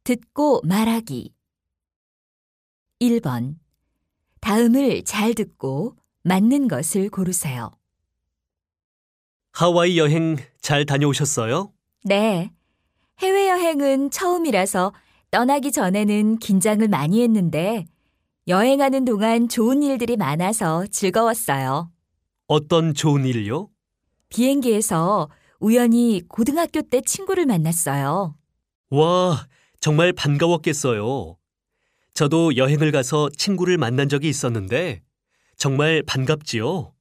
듣고 말하기. 1번. 다음을 잘 듣고 맞는 것을 고르세요. 하와이 여행 잘 다녀오셨어요? 네. 해외여행은 처음이라서 떠나기 전에는 긴장을 많이 했는데 여행하는 동안 좋은 일들이 많아서 즐거웠어요. 어떤 좋은 일요? 비행기에서 우연히 고등학교 때 친구를 만났어요. 와, 정말 반가웠겠어요. 저도 여행을 가서 친구를 만난 적이 있었는데 정말 반갑지요?